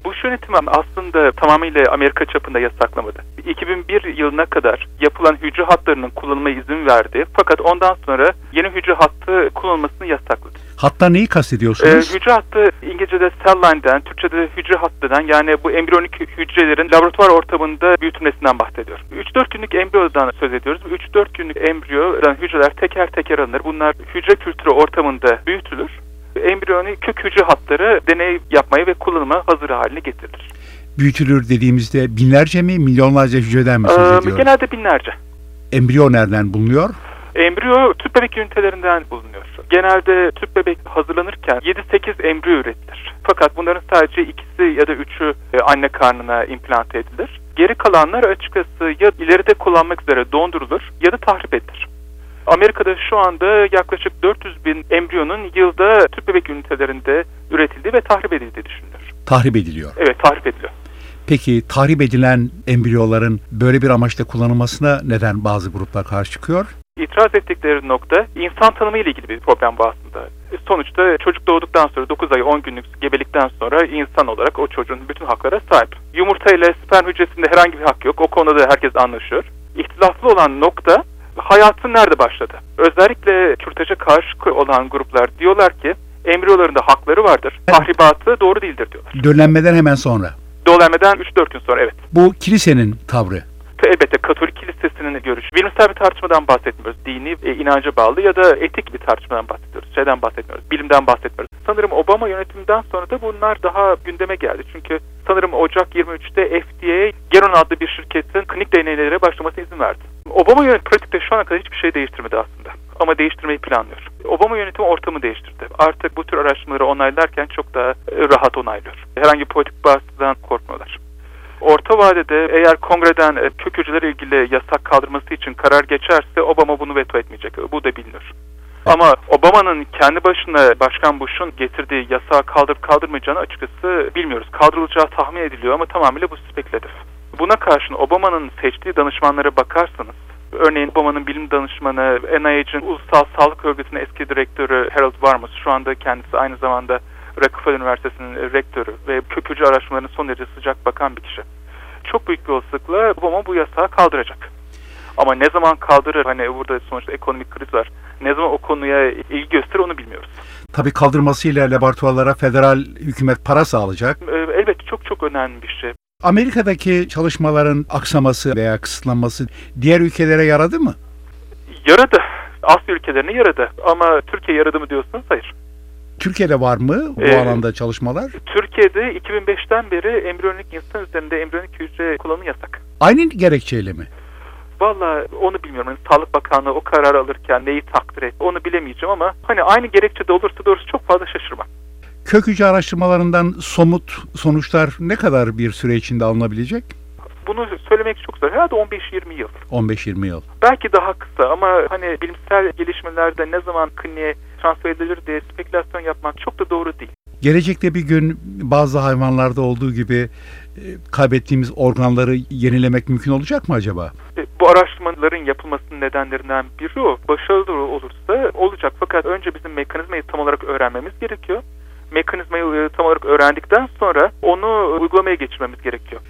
Bush yönetimi aslında tamamıyla Amerika çapında yasaklamadı. 2001 yılına kadar yapılan hücre hatlarının kullanılmaya izin verdi. Fakat ondan sonra yeni hücre hattı kullanılmasını yasakladı. Hatta neyi kastediyorsunuz? Hücre hattı İngilizce'de cell line'den, Türkçe'de hücre hattıdan, yani bu embriyonik hücrelerin laboratuvar ortamında büyütülmesinden bahsediyor. 3-4 günlük embriyodan söz ediyoruz. 3-4 günlük embriyodan hücreler teker teker alınır. Bunlar hücre kültürü ortamında büyütülür. Embriyonik kök hücre hatları deney yapmaya ve kullanıma hazır haline getirilir. Büyütülür dediğimizde binlerce mi, milyonlarca hücreden mi söz ediyoruz? Genelde binlerce. Embriyo nereden bulunuyor? Embriyo tüp bebek ünitelerinden bulunuyor. Genelde tüp bebek hazırlanırken 7-8 embriyo üretilir. Fakat bunların sadece ikisi ya da üçü anne karnına implante edilir. Geri kalanlar açıkçası ya ileride kullanmak üzere dondurulur ya da tahrip edilir. Amerika'da şu anda yaklaşık 400 bin embriyonun yılda tüp bebek ünitelerinde üretildiği ve tahrip edildiği düşünülür. Tahrip ediliyor. Evet, tahrip ediliyor. Peki tahrip edilen embriyoların böyle bir amaçla kullanılmasına neden bazı gruplar karşı çıkıyor? İtiraz ettikleri nokta insan tanımı ile ilgili bir problem bu aslında. Sonuçta çocuk doğduktan sonra 9 ay 10 günlük gebelikten sonra insan olarak o çocuğun bütün haklara sahip. Yumurta ile sperm hücresinde herhangi bir hak yok. O konuda da herkes anlaşıyor. İhtilaflı olan nokta hayatın nerede başladı? Özellikle kürtaja karşı olan gruplar diyorlar ki embriyolarında hakları vardır. Tahribatı doğru değildir diyorlar. Döllenmeden hemen sonra. Döllenmeden 3-4 gün sonra, evet. Bu kilisenin tavrı. Elbette Katolik Kilisesi'nin görüşü. Bilimsel bir tartışmadan bahsetmiyoruz. Dini inanca bağlı ya da etik bir tartışmadan bahsediyoruz. Şeyden bahsetmiyoruz. Bilimden bahsetmiyoruz. Sanırım Obama yönetiminden sonra da bunlar daha gündeme geldi. Çünkü sanırım Ocak 23'te FDA Geron adlı bir şirketin klinik deneylere başlamasına izin verdi. Obama yönetimi pratikte şu ana kadar hiçbir şey değiştirmedi aslında. Ama değiştirmeyi planlıyor. Obama yönetimi ortamı değiştirdi. Artık bu tür araştırmaları onaylarken çok daha rahat onaylıyor. Herhangi bir politik baskıdan korkmuyorlar. Orta vadede eğer kongreden kök hücrelerle ilgili yasak kaldırması için karar geçerse Obama bunu veto etmeyecek. Bu da bilinir. Ama Obama'nın kendi başına Başkan Bush'un getirdiği yasağı kaldırıp kaldırmayacağını açıkçası bilmiyoruz. Kaldırılacağı tahmin ediliyor ama tamamıyla bu spekülatif. Buna karşın Obama'nın seçtiği danışmanlara bakarsanız, örneğin Obama'nın bilim danışmanı, NIH'in Ulusal Sağlık Örgütü'nün eski direktörü Harold Varmus, şu anda kendisi aynı zamanda Rockefeller Üniversitesi'nin rektörü ve kök hücre araştırmalarına son derece sıcak bakan bir kişi. Çok büyük bir olasılıkla Obama bu yasağı kaldıracak. Ama ne zaman kaldırır, hani burada sonuçta ekonomik kriz var, ne zaman o konuya ilgi gösterir onu bilmiyoruz. Tabii kaldırmasıyla laboratuvarlara federal hükümet para sağlayacak. Elbette çok önemli bir şey. Amerika'daki çalışmaların aksaması veya kısıtlanması diğer ülkelere yaradı mı? Yaradı. Asya ülkelerine yaradı. Ama Türkiye yaradı mı diyorsunuz? Hayır. Türkiye'de var mı bu alanda çalışmalar? Türkiye'de 2005'ten beri embriyonik insan üzerinde embriyonik hücre kullanımı yasak. Aynı gerekçeyle mi? Vallahi onu bilmiyorum. Yani Sağlık Bakanlığı o kararı alırken neyi takdir etti onu bilemeyeceğim ama hani aynı gerekçede olursa doğrusu çok fazla şaşırmam. Kök hücre araştırmalarından somut sonuçlar ne kadar bir süre içinde alınabilecek? Bunu söylemek çok zor. Herhalde 15-20 yıl. 15-20 yıl. Belki daha kısa ama hani bilimsel gelişmelerde ne zaman kliniğe transfer edilir diye spekülasyon yapmak çok da doğru değil. Gelecekte bir gün bazı hayvanlarda olduğu gibi kaybettiğimiz organları yenilemek mümkün olacak mı acaba? Bu araştırmaların yapılmasının nedenlerinden biri o. Başarılı olursa olacak. Fakat önce bizim mekanizmayı tam olarak öğrenmemiz gerekiyor. Mekanizmayı tam olarak öğrendikten sonra onu uygulamaya geçirmemiz gerekiyor.